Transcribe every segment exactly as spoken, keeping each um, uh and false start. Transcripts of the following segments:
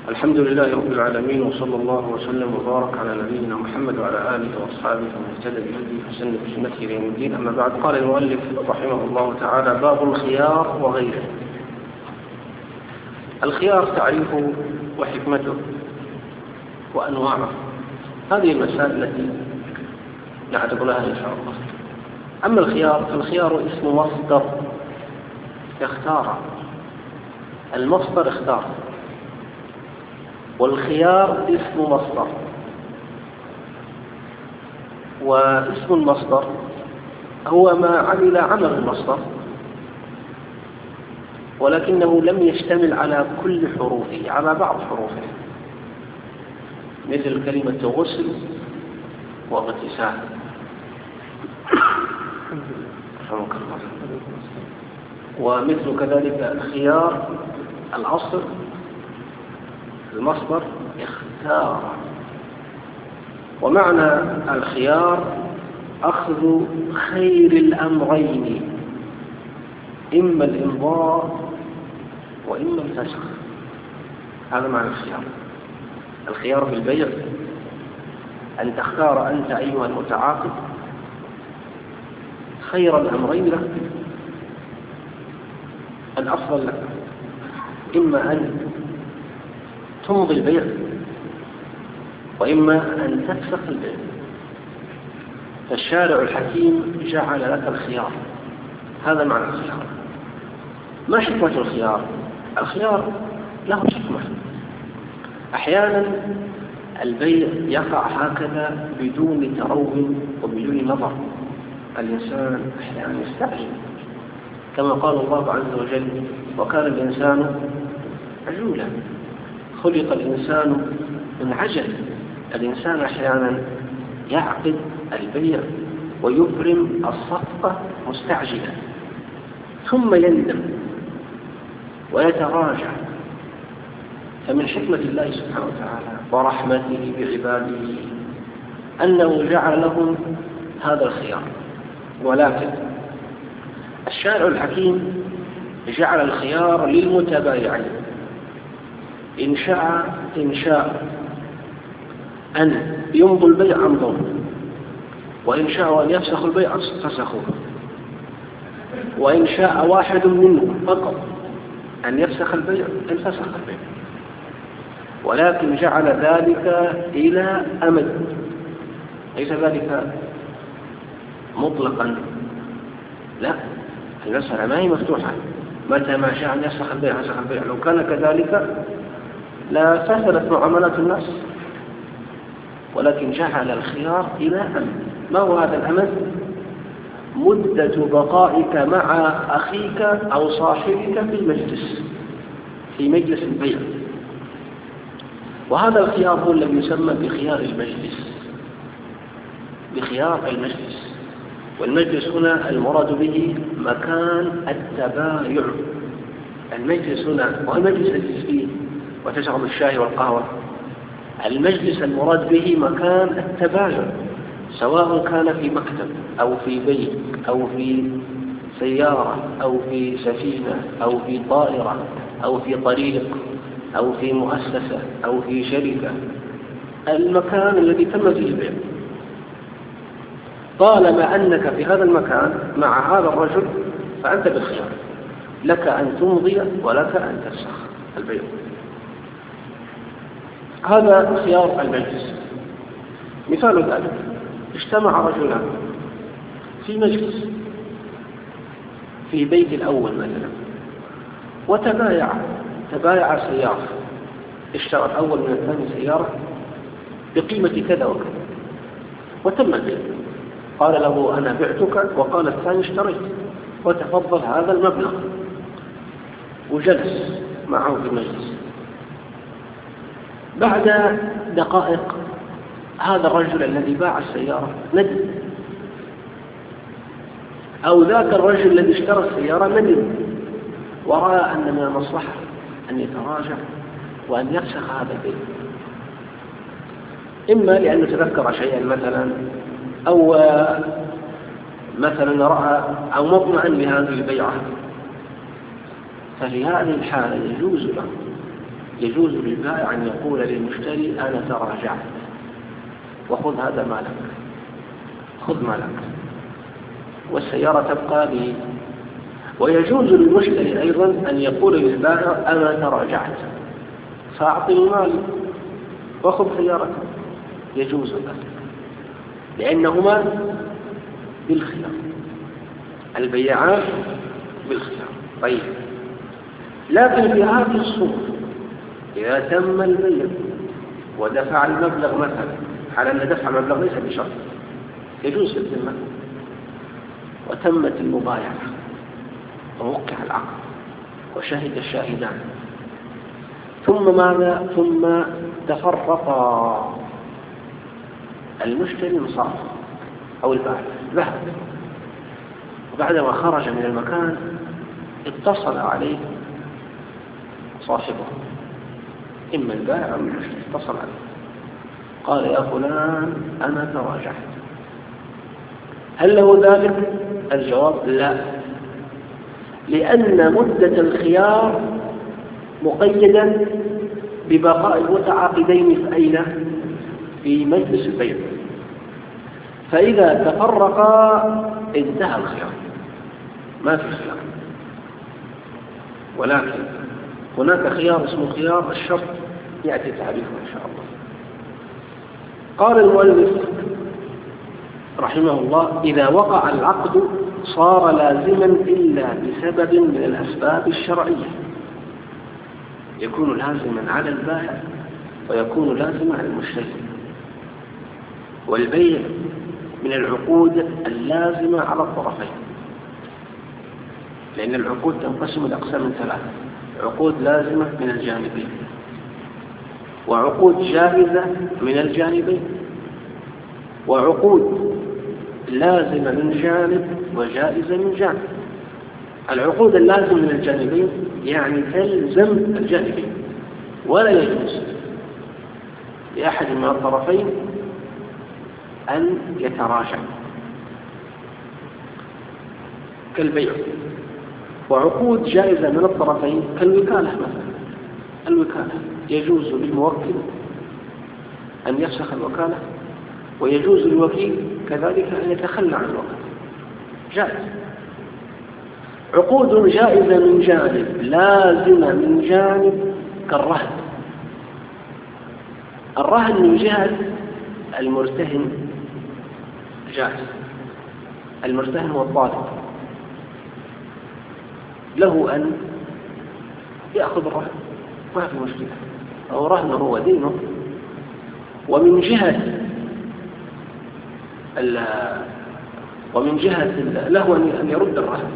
الحمد لله رب العالمين، وصلى الله وسلم وبارك على نبينا محمد وعلى آله وأصحابه ومن اهتدى بهديه وسن بسنته إلى يوم الدين. أما بعد، قال المؤلف رحمه الله تعالى: باب الخيار وغيره. الخيار تعريفه وحكمته وأنواعه، هذه المسائل التي نعتب لها إن شاء الله. أما الخيار فالخيار اسم مصدر اختار، المصدر اختار، والخيار اسم مصدر، واسم المصدر هو ما عمل عمل المصدر ولكنه لم يشتمل على كل حروفه، على بعض حروفه، مثل كلمة غسل واغتسال. ومثل كذلك الخيار الأصل المصدر اختار. ومعنى الخيار أخذ خير الأمرين، إما الإمضاء وإما الفسخ. هذا معنى الخيار. الخيار في البيع أن تختار أنت أيها المتعاقد خير الأمرين لك، الأفضل لك، إما أن تمضي البيع وإما أن تفسخ البيع. فالشارع الحكيم جعل لك الخيار، هذا معنى الخيار. ما حكمة الخيار؟ الخيار له حكمة. أحيانا البيع يقع هكذا بدون تروي وبدون نظر، الإنسان أحيانا يستعجل، كما قال الله عز وجل: وكان الإنسان عجولا، خلق الإنسان من عجل. الإنسان أحيانا يعقد البيع ويبرم الصفقة مستعجلا، ثم يندم ويتراجع. فمن حكمة الله سبحانه وتعالى ورحمته بعباده أنه جعل لهم هذا الخيار. ولكن الشارع الحكيم جعل الخيار للمتبايعين، إن شاء إن شاء أن يمضوا البيع أمضوا، وإن شاء أن يفسخوا البيع فسخوه، وإن شاء واحد منهم فقط أن يفسخ البيع انفسخ البيع. ولكن جعل ذلك إلى أمد، ليس ذلك مطلقا، لا، المسألة ما هي مفتوحة، متى ما شاء أن يفسخ البيع فسخ البيع. لو كان كذلك لا فسدت معاملات الناس. ولكن جعل الخيار إلى أمد. ما هو هذا الأمد؟ مدة بقائك مع أخيك أو صاحبك في المجلس، في مجلس البيع. وهذا الخيار هو الذي يسمى بخيار المجلس، بخيار المجلس. والمجلس هنا المراد به مكان التبايع. المجلس هنا وهو المجلس الذي فيه وتشرب الشاي والقهوة. المجلس المراد به مكان التبايع، سواء كان في مكتب أو في بيت أو في سيارة أو في سفينة أو في طائرة أو في طريق أو في مؤسسة أو في شركة، المكان الذي تم فيه البيع. طالما أنك في هذا المكان مع هذا الرجل فأنت بالخيار، لك أن تمضي ولك أن تفسخ البيع. هذا خيار المجلس. مثال ذلك: اجتمع رجلان في مجلس في بيت الأول مثلا، وتبايع تبايع سيارة، اشترى الأول من الثاني سيارة بقيمة كذا وكذا، وتم البيع. قال له: أنا بعتك، وقال الثاني: اشتريت، وتفضل هذا المبلغ، وجلس معه في المجلس. بعد دقائق هذا الرجل الذي باع السيارة ندم، أو ذاك الرجل الذي اشترى السيارة ندم، ورأى أن من المصلحة أن يتراجع وأن يفسخ هذا البيع، إما لأنه تذكر شيئا مثلا، أو مثلا رأى أو مطمئن بهذه البيعة. ففي هذه الحالة يجوز له يجوز للبائع أن يقول للمشتري أنا تراجعت وخذ هذا مالك، خذ مالك، والسيارة تبقى لي. ويجوز للمشتري أيضا أن يقول للبائع أنا تراجعت فأعطني مالي وخذ سيارتك، يجوز ذلك، لأنهما بالخيار، البيعان بالخيار. طيب، لكن في هذه الصورة إذا تم البيع ودفع المبلغ مثلا، على أن دفع المبلغ ليس بشرط، يجوز في الذمة، وتمت المبايعة ووقع العقد وشهد الشاهدان، ثم ماذا؟ ثم تفرقا، المشتري انصرف أو البائع ذهب، وبعدما خرج من المكان اتصل عليه صاحبه، إما البائع أو المشتري، اتصل عليه قال يا فلان أنا تراجعت، هل له ذلك؟ الجواب لا، لأن مدة الخيار مقيدة ببقاء المتعاقدين في أين؟ في مجلس البيع، فإذا تفرقا انتهى الخيار، ما في خيار. ولكن هناك خيار اسمه خيار الشرط، يأتي تعريفه إن شاء الله. قال المؤلف رحمه الله إذا وقع العقد صار لازما إلا بسبب من الأسباب الشرعية، يكون لازما على البائع ويكون لازما على المشتري. والبيع من العقود اللازمة على الطرفين، لأن العقود تنقسم إلى أقسام ثلاثة: عقود لازمة من الجانبين، وعقود جائزة من الجانبين، وعقود لازمة من جانب وجائزة من جانب. العقود اللازمة من الجانبين يعني تلزم الجانبين، ولا يجوز لأحد من الطرفين أن يتراجع كالبيع. وعقود جائزة من الطرفين كالوكالة مثلا، الوكالة يجوز للموكل أن يفسخ الوكالة، ويجوز للوكيل كذلك أن يتخلى عن الوكالة، جائز. عقود جائزة من جانب لازمة من جانب كالرهن. الرهن من جهة المرتهن جائز، المرتهن هو الطالب، له أن يأخذ الرهن ما في مشكلة، أو رهنه هو دينه. ومن جهة ومن جهة له أن يرد الرهن،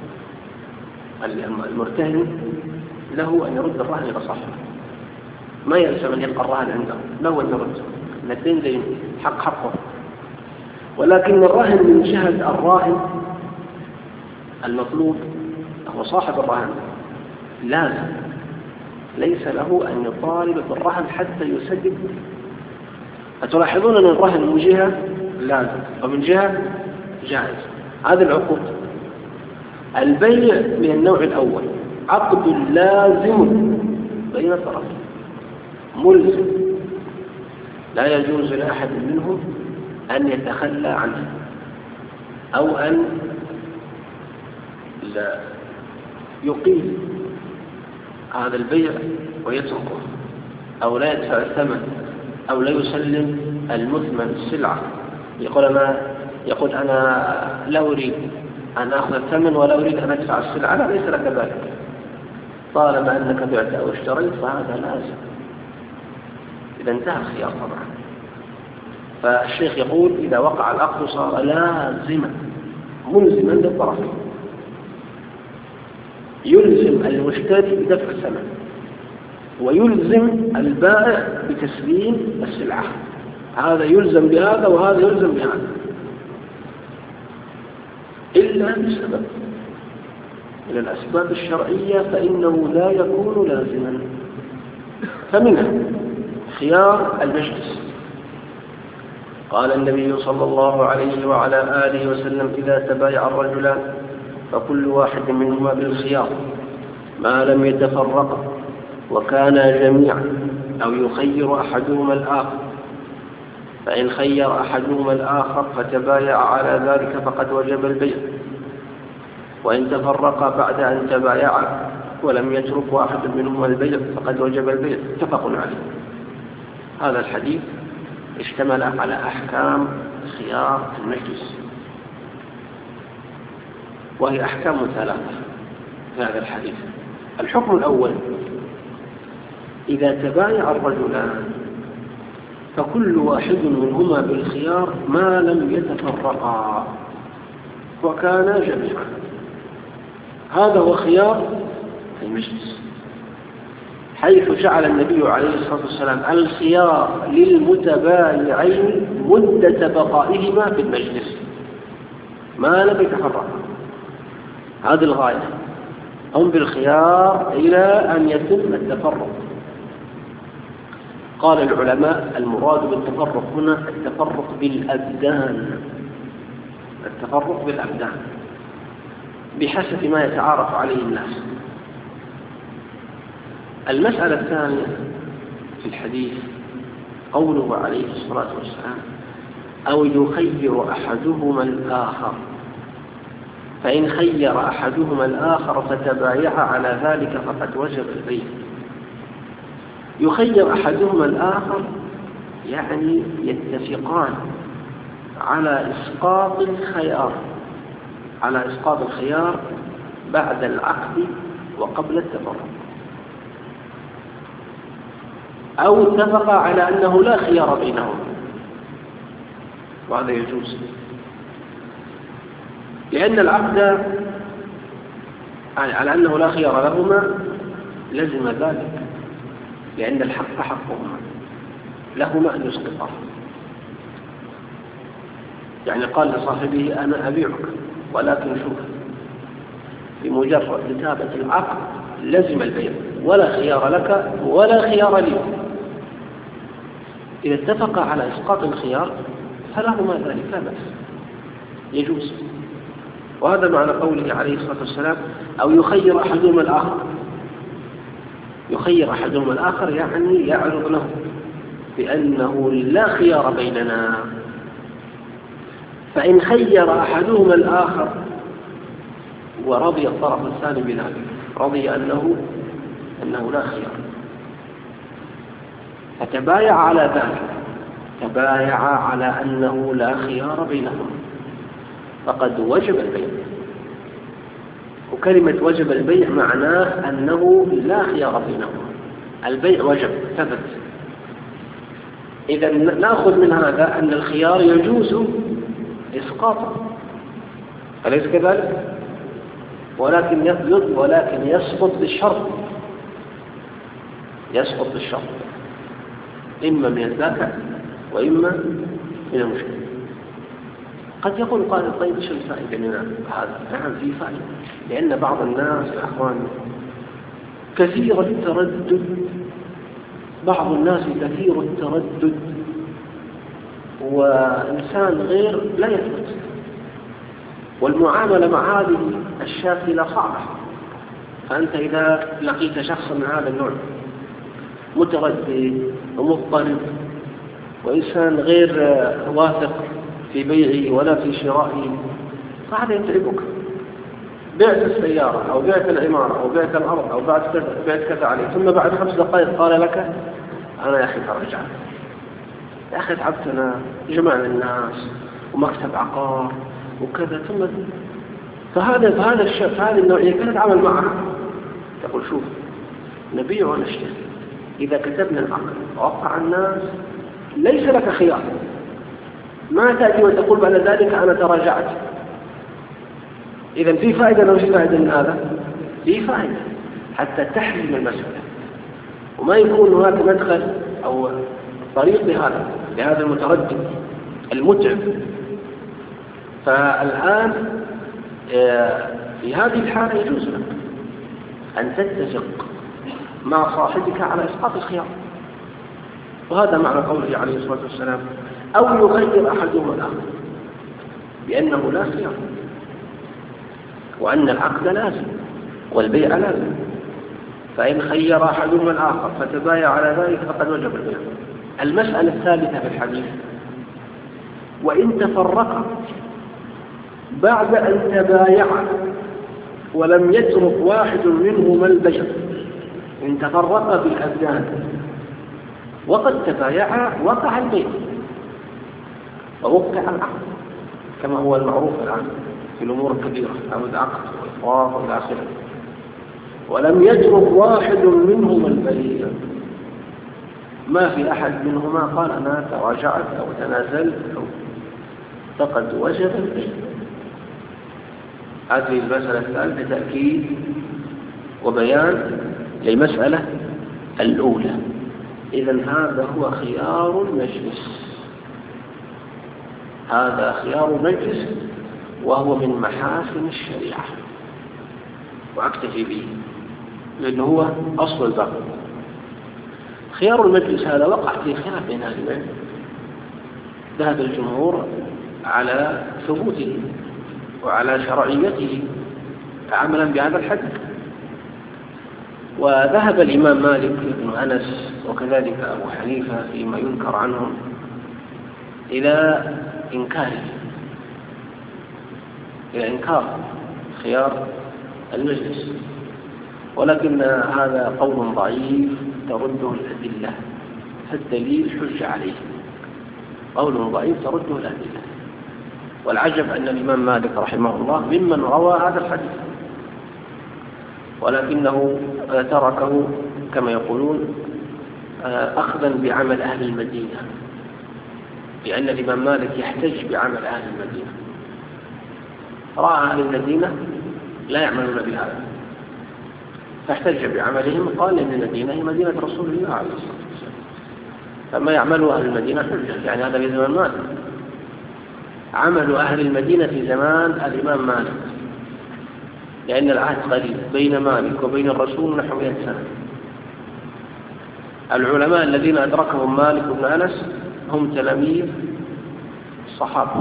المرتهن له أن يرد الرهن إلى صاحبه، ما يلزم أن يبقى الرهن عنده، له أن يرد، أن الدين دين حق حقه. ولكن الرهن من جهة الراهن المطلوب هو صاحب الرهن، لازم ليس له أن يطالب بالرهن حتى يسدد. أتلاحظون أن الرهن من جهة لازم ومن جهة جائز. هذه العقود. البيع من النوع الأول عقد لازم بين الطرفين ملزم، لا يجوز لأحد منهم أن يتخلى عنه أو أن لا يقيم هذا البيع ويتركه، أو لا يدفع الثمن، أو لا يسلم المثمن السلعة. يقول أنا يقول أنا لا أريد أن أخذ الثمن ولا أريد أن أدفع السلعة، لا، ليس لك ذلك، طالما أنك بعت أو اشتريت فهذا لازم. إذا انتهى الخيار طبعا. فالشيخ يقول إذا وقع العقد صار لازما ملزما للطرفين، يلزم المشتري بدفع الثمن ويلزم البائع بتسليم السلعة، هذا يلزم بهذا وهذا يلزم بهذا، إلا بسبب من الأسباب الشرعية فإنه لا يكون لازما. فمنها خيار المجلس. قال النبي صلى الله عليه وعلى آله وسلم إذا تبايع الرجلان فكل واحد منهما بالخيار ما لم يتفرقا وكانا جميعا أو يخير أحدهما الآخر، فإن خير أحدهما الآخر فتبايع على ذلك فقد وجب البيع، وإن تفرقا بعد أن تبايعا ولم يترك واحد منهما البيع فقد وجب البيع. اتفق عليه. هذا الحديث اشتمل على أحكام خيار المجلس، وهي أحكام ثلاثة في هذا الحديث. الحكم الأول: إذا تبايع الرجلان فكل واحد منهما بالخيار ما لم يتفرقا وكانا جميعا. هذا هو خيار المجلس، حيث جعل النبي عليه الصلاة والسلام الخيار للمتبايعين مدة بقائهما في المجلس ما لم يتفرقا. هذه الغاية، هم بالخيار إلى أن يتم التفرق. قال العلماء: المراد بالتفرق هنا التفرق بالأبدان، التفرق بالأبدان بحسب ما يتعارف عليه الناس. المسألة الثانية في الحديث قوله عليه الصلاة والسلام: أو يخير أحدهما الآخر، فإن خير أحدهما الآخر فتبايع على ذلك فقد وجب البيع. يخير أحدهما الآخر يعني يتفقان على إسقاط الخيار، على إسقاط الخيار بعد العقد وقبل التفرق، أو اتفق على أنه لا خيار بينهم، وهذا يجوز، لأن العقد يعني على أنه لا خيار لهما لزم ذلك، لأن الحق حقهما لهما أن يسقطه. يعني قال لصاحبه: أنا أبيعك ولكن شوف، بمجرد كتابة العقد لزم البيع، ولا خيار لك ولا خيار لي. إذا اتفق على إسقاط الخيار فلهما ذلك لا بأس، يجوز. وهذا معنى قوله عليه الصلاة والسلام: أو يخير أحدهما الآخر. يخير أحدهما الآخر يعني يعرض له بأنه لا خيار بيننا. فإن خير أحدهما الآخر ورضي الطرف الثاني بذلك، رضي أنه أنه لا خيار، فتبايع على ذلك، تبايع على أنه لا خيار بينهم، فقد وجب البيع. وكلمة وجب البيع معناه أنه لا خيار بينهم، البيع وجب ثبت. إذا نأخذ من هذا أن الخيار يجوز إسقاطه، أليس كذلك؟ ولكن يسقط ولكن يسقط بالشرط، يسقط بالشرط، إما من الدافع وإما من المشكلة. قد يقول قائل: طيب شو الفائدة من هذا؟ نعم في فائدة، لأن بعض الناس يا أخوان كثير التردد، بعض الناس كثير التردد، وإنسان غير لا يثبت، والمعاملة مع هذه الشاكلة صعبة. فأنت إذا لقيت شخصا من هذا النوع متردد ومضطرب وإنسان غير واثق في بيعه ولا في شرائه، فهذا يتعبك. بعت السيارة أو بعت العمارة أو بعت الأرض أو بعت كذا بعت كذا عليه، ثم بعد خمس دقائق قال لك: أنا يا أخي ترجع، يا أخي تعبتنا، جمعنا الناس ومكتب عقار وكذا، ثم فهذا فهذا الشاب هذه النوعية كيف نتعامل معها؟ تقول: شوف، نبيع ونشتري، إذا كتبنا العقد ووقع الناس ليس لك خيار، ما تأتي وتقول بعد ذلك أنا تراجعت. إذا في فائدة لو فائدة من هذا، في فائدة حتى تحزم المسألة وما يكون هناك مدخل أو طريق لهذا لهذا المتردد المتعب. فالآن في هذه الحالة يجوز لك أن تتفق مع صاحبك على إسقاط الخيار، وهذا معنى قوله عليه الصلاة والسلام: أو يخير أحدهما الآخر، بأنه لا خيار، وأن العقد لازم والبيع لازم. فإن خير أحدهما الآخر فتبايع على ذلك فقد وجب البيع. المسألة الثالثة في الحديث: وإن تفرقا بعد أن تبايعا ولم يترك واحد منهما البيع، إن تفرقا بالأبدان وقد تبايعا وقع البيع ووقع العقد كما هو المعروف الآن في الأمور الكبيرة أو العقد والإفراط والى آخره. ولم يترك واحد منهما البيع، ما في أحد منهما قال أنا تراجعت أو تنازلت أو فقد وجب البيع. هذه المسألة الثالثة تأكيد وبيان للمسألة الأولى. إذن هذا هو خيار المجلس، هذا خيار المجلس وهو من محاسن الشريعة، وأكتفي به لأنه هو أصل الباب. خيار المجلس هذا وقع في خلاف بين أهل العلم، ذهب الجمهور على ثبوته وعلى شرعيته عملا بهذا الحديث، وذهب الإمام مالك بن أنس وكذلك أبو حنيفة فيما ينكر عنهم إلى إنكاره، إلى إنكار خيار المجلس، ولكن هذا قول ضعيف ترده الأدلة، فالدليل حج عليه، قول ضعيف ترده الأدلة. والعجب أن الإمام مالك رحمه الله ممن روى هذا الحديث، ولكنه تركه كما يقولون أخذا بعمل أهل المدينة، لأن الإمام مالك يحتج بعمل أهل المدينة. رأى أهل المدينة لا يعملون بهذا فاحتج بعملهم، قال إن المدينة هي مدينة رسول الله عليه الصلاة والسلام، فما يعمله أهل المدينة حجة. يعني هذا في زمان مالك، عمل أهل المدينة في زمان الإمام مالك، لأن العهد قريب بين مالك وبين الرسول نحو مئة سنة. العلماء الذين أدركهم مالك بن أنس هم تلاميذ الصحابة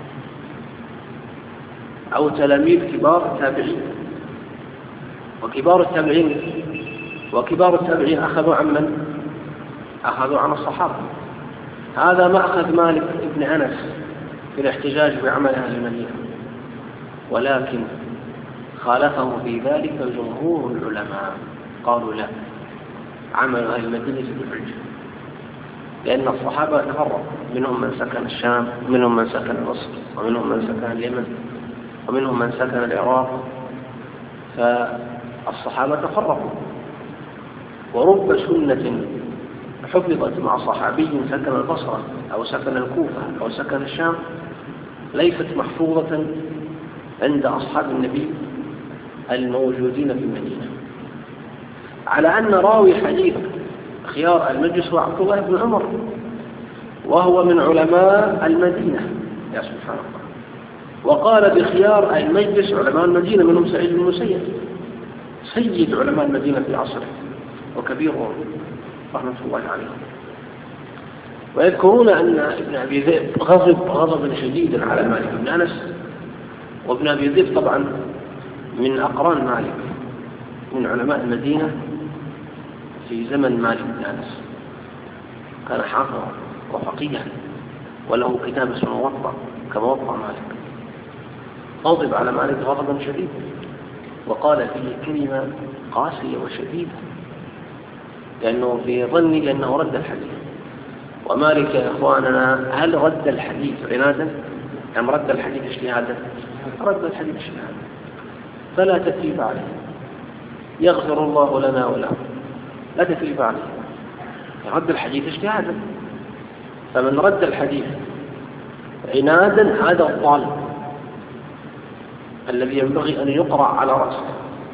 أو تلاميذ كبار التابعين، وكبار التابعين وكبار التابعين أخذوا عن من؟ أخذوا عن الصحابة. هذا ما أخذ مالك بن أنس في الاحتجاج بعمل أهل المدينة، ولكن خالفه في ذلك جمهور العلماء، قالوا لا، عمل أهل المدينة بالحجة، لأن الصحابة تفرقوا، منهم من سكن الشام، ومنهم من سكن مصر، ومنهم من سكن اليمن، ومنهم من سكن العراق، فالصحابة تفرقوا. ورب سنة حفظت مع صحابي سكن البصرة أو سكن الكوفة أو سكن الشام ليست محفوظة عند أصحاب النبي الموجودين في المدينة، على أن راوي حديث خيار المجلس هو عبد الله بن عمر، وهو من علماء المدينة، يا سبحان الله. وقال بخيار المجلس علماء المدينة، منهم سعيد بن المسيب، سيد علماء المدينة في عصره وكبيرهم رحمة الله عليه. ويذكرون أن ابن أبي ذئب غضب غضبا شديدا على مالك بن أنس، وابن أبي ذئب طبعا من أقران مالك، من علماء المدينة في زمن مالك بن أنس، كان حافظا وفقيها وله كتاب اسمه موطأ كموطأ مالك. غضب على مالك غضبا شديدا وقال فيه كلمة قاسية وشديدة، لأنه في ظني لأنه رد الحديث. ومالك يا إخواننا هل رد الحديث عنادا أم رد الحديث اجتهادا؟ رد الحديث اجتهادا، فلا تكليف عليه، يغفر الله لنا ولهم، لا تكليف عليه، رد الحديث اجتهادا. فمن رد الحديث عنادا هذا الضال الذي ينبغي أن يقرأ على رأسه،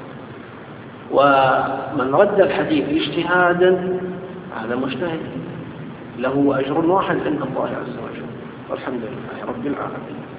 ومن رد الحديث اجتهادا هذا مجتهد له أجر واحد عند الله عز وجل، والحمد لله رب العالمين.